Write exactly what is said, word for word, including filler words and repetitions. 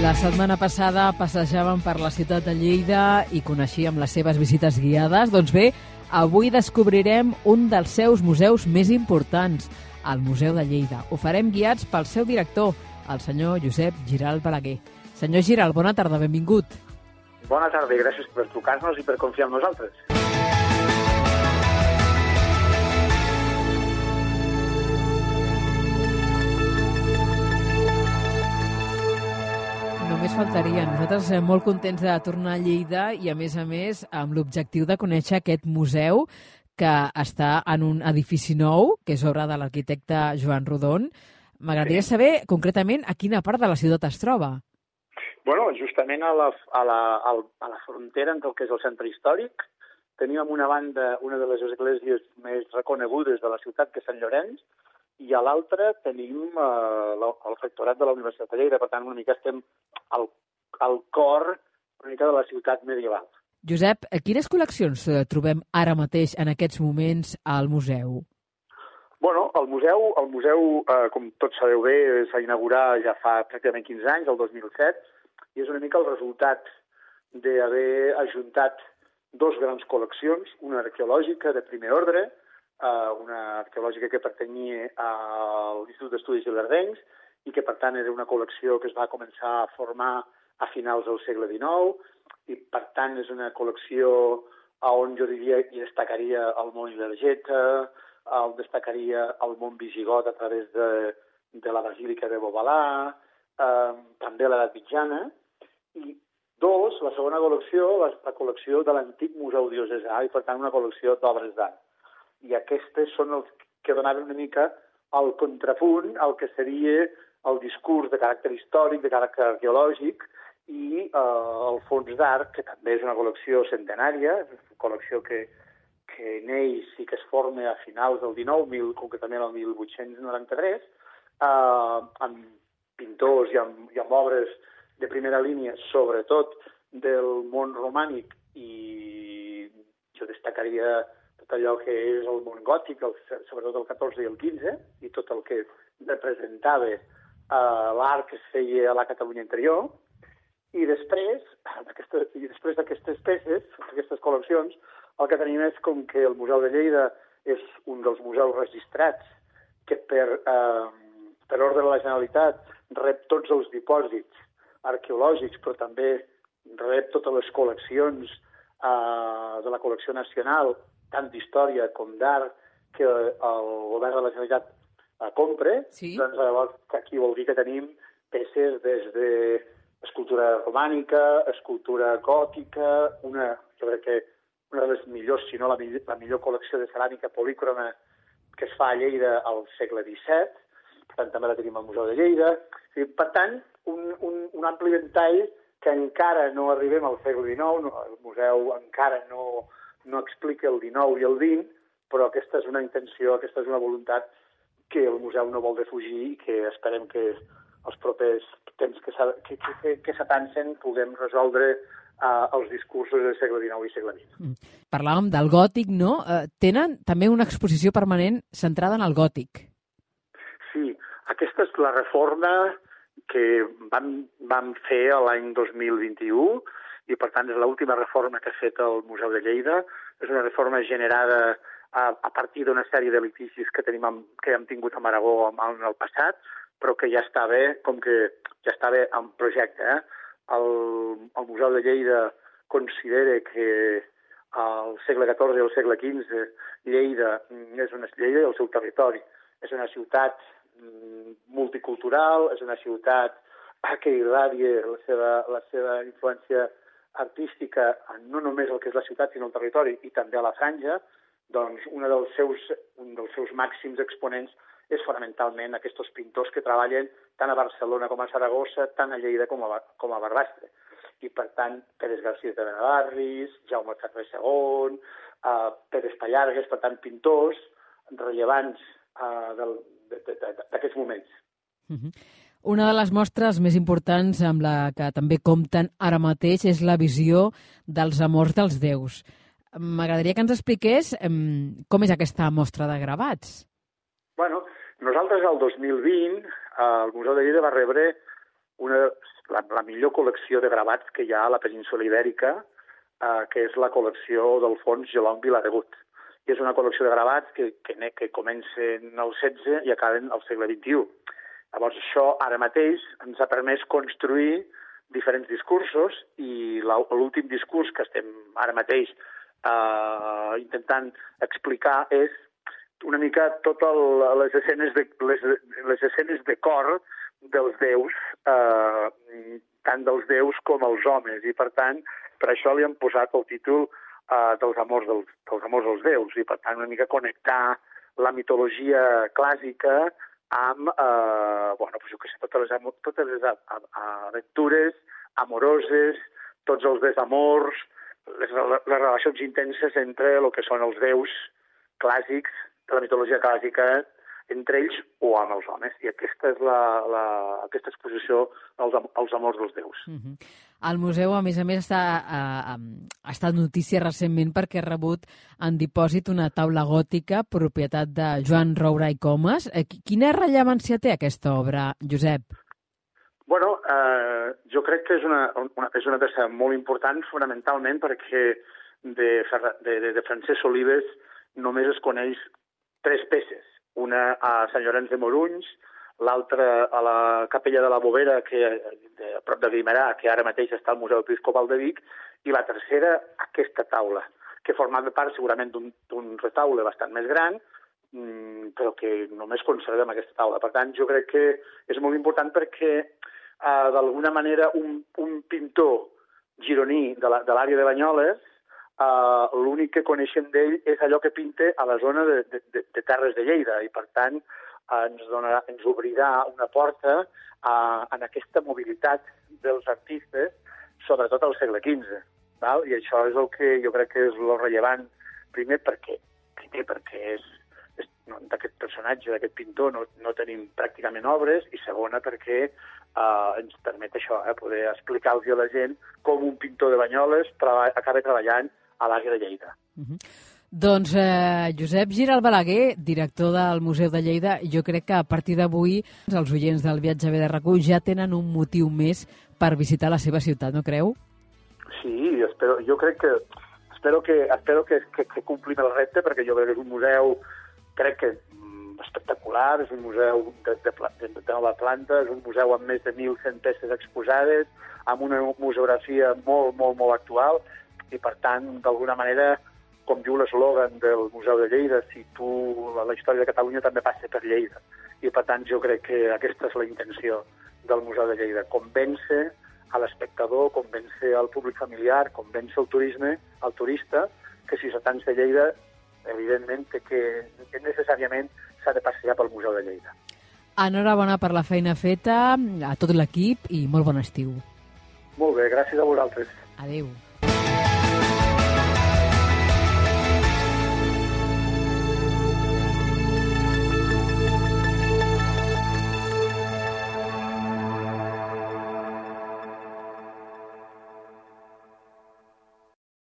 La setmana passada passejàvem per la ciutat de Lleida i coneixíem les seves visites guiades. Doncs bé, avui descobrirem un dels seus museus més importants, el Museu de Lleida. Ho farem guiats pel seu director, el senyor Josep Giralt Balaguer. Senyor Giralt, bona tarda, benvingut. Bona tarda i gràcies per trucar-nos i per confiar en nosaltres. Només faltaria. Nosaltres estem molt contents de tornar a Lleida i, a més a més, amb l'objectiu de conèixer aquest museu que està en un edifici nou, que és obra de l'arquitecte Joan Rodon. M'agradaria saber, concretament, a quina part de la ciutat es troba. Bueno, justament a la, a la, a la frontera entre el que és el centre històric. Tenim a una banda una de les esglésies més reconegudes de la ciutat, que és Sant Llorenç, i a l'altra tenim eh, el rectorat de la Universitat de Lleida. Per tant, una mica estem al, al cor una mica de la ciutat medieval. Josep, quines col·leccions trobem ara mateix, en aquests moments, al museu? Bueno, el museu, el museu eh, com tots sabeu bé, s'ha inaugurat ja fa pràcticament quinze anys, el dos mil set, i és una mica el resultat d'haver ajuntat dos grans col·leccions, una arqueològica de primer ordre, eh, una arqueològica que pertanyia a l'Institut d'Estudis Ilerdencs i que, per tant, era una col·lecció que es va començar a formar a finals del segle dinou, i, per tant, és una col·lecció on jo diria i destacaria el món Ilergeta, on destacaria el món visigot a través de, de la Basílica de Bobalà, eh, també l'edat mitjana, i dos, la segona col·lecció, la, la col·lecció de l'antic Museu Diocesà, i per tant una col·lecció d'obres d'art. I aquestes són els que donaven una mica el contrapunt al que seria el discurs de caràcter històric, de caràcter arqueològic, i eh, el fons d'art, que també és una col·lecció centenària, és una col·lecció que, que neix i que es forma a finals del dinou, mil, concretament el mil vuit-cents noranta-tres, eh, amb pintors i amb, i amb obres de primera línia, sobretot del món romànic, i jo destacaria tot allò que és el món gòtic, el, sobretot el catorze i el quinze, i tot el que representava eh, l'art que es feia a la Catalunya interior. I després, i després d'aquestes peces, d'aquestes col·leccions, el que tenim és com que el Museu de Lleida és un dels museus registrats que per, eh, per ordre de la Generalitat rep tots els dipòsits arqueològics, però també rep totes les col·leccions eh, de la col·lecció nacional, tant d'història com d'art, que el govern de la Generalitat eh, compra. Sí. Doncs llavors aquí vol dir que tenim peces des de escultura romànica, escultura gòtica, una, jo crec que una de les millors, si no la millor, la millor col·lecció de ceràmica polícroma que es fa a Lleida al segle disset, per tant també la tenim al Museu de Lleida. I, per tant, un, un, un ampli ventall que encara no arribem al segle dinou, no, el museu encara no, no explica el dinou i el vint, però aquesta és una intenció, aquesta és una voluntat que el museu no vol defugir i que esperem que els propers temps que, que, que, que s'atancen puguem resoldre uh, els discursos del segle dinou i segle vint. Mm. Parlàvem del gòtic, no? Uh, tenen també una exposició permanent centrada en el gòtic. Sí, aquesta és la reforma que vam, vam fer l'any dos mil vint-i-u i, per tant, és l'última reforma que ha fet el Museu de Lleida. És una reforma generada a, a partir d'una sèrie de litigis que, tenim amb, que hem tingut a Aragó en el passat, però que ja estava, com que ja estava en projecte. Eh? El, el Museu de Lleida considera que al segle catorze i al segle quinze Lleida és una Lleida i el seu territori. És una ciutat multicultural, és una ciutat que irradia la seva, la seva influència artística no només el que és la ciutat, sinó el territori, i també a la franja. Doncs una dels seus, un dels seus màxims exponents és fonamentalment aquests pintors que treballen tant a Barcelona com a Saragossa, tant a Lleida com a, com a Barbastre. I, per tant, Pérez García de Benavarris, Jaume Ferrer segon, uh, Pérez Pallargues, per tant, pintors rellevants uh, d'aquests moments. Uh-huh. Una de les mostres més importants amb la que també compten ara mateix és la visió dels amors dels déus. M'agradaria que ens expliqués um, com és aquesta mostra de gravats. Bueno, nosaltres el dos mil vint el Museu de Lleida va rebre una la, la millor col·lecció de gravats que hi ha a la península Ibèrica, eh, que és la col·lecció d'Alfons Gelong Viladegut. I és una col·lecció de gravats que, que, que comencen al setze i acaben al segle vint-i-u. Llavors, això ara mateix ens ha permès construir diferents discursos i l'últim discurs que estem ara mateix eh, intentant explicar és una mica totes les escenes de, les, les escenes de cor dels déus, eh, tant dels déus com els homes, i per tant, per això li han posat el títol eh, dels, amors dels, dels amors dels déus, i per tant una mica connectar la mitologia clàssica amb eh, bueno, pues jo què sé, totes les, totes les aventures amoroses, tots els desamors, les, les relacions intenses entre el que són els déus clàssics de la mitologia clàssica, entre ells o amb els homes. I aquesta és la, la, aquesta exposició als, als amors dels déus. Uh-huh. El museu, a més a més, està, ha, ha estat notícia recentment perquè ha rebut en dipòsit una taula gòtica propietat de Joan Roura i Comas. Quina rellevància té aquesta obra, Josep? Bueno, eh, jo crec que és una, una, és una peça molt important, fonamentalment perquè de, de, de, de Francesc Olives només es coneix tres peces. Una a Sant Llorenç de Morunys, l'altra a la Capella de la Bovera, que, de, a prop de Guimerà, que ara mateix està al Museu Episcopal de Vic, i la tercera, aquesta taula, que formava part segurament d'un retaule bastant més gran, però que només conservem aquesta taula. Per tant, jo crec que és molt important perquè, eh, d'alguna manera, un, un pintor gironí de l'àrea de Banyoles, Uh, l'únic que coneixem d'ell és allò que pinta a la zona de, de, de Terres de Lleida i, per tant, uh, ens, donarà, ens obrirà una porta uh, en aquesta mobilitat dels artistes, sobretot al segle quinze. Val? I això és el que jo crec que és el rellevant, primer perquè, primer perquè és, és no, d'aquest personatge, d'aquest pintor, no, no tenim pràcticament obres, i segona perquè uh, ens permet això, eh, poder explicar-los a la gent com un pintor de Banyoles treba, acaba treballant a l'àrea de Lleida. Uh-huh. Doncs eh, Josep Giral Balaguer, director del Museu de Lleida, jo crec que a partir d'avui els oients del Viatge B de R A C U ja tenen un motiu més per visitar la seva ciutat, no creu? Sí, espero, jo crec que espero que, espero que, que, que complim el repte, perquè jo crec que és un museu, crec que espectacular, és un museu de, de, de, de nova planta, és un museu amb més de mil cent peces exposades, amb una museografia molt, molt, molt actual, i per tant, d'alguna manera, com diu l'eslògan del Museu de Lleida, si tu, la, la història de Catalunya també passa per Lleida. I per tant, jo crec que aquesta és la intenció del Museu de Lleida, convèncer a l'espectador, convèncer al públic familiar, convèncer el turisme, al turista, que si s'atans de Lleida, evidentment que, que necessàriament s'ha de passejar pel Museu de Lleida. Enhorabona per la feina feta, a tot l'equip i molt bon estiu. Molt bé, gràcies a vosaltres. Adéu.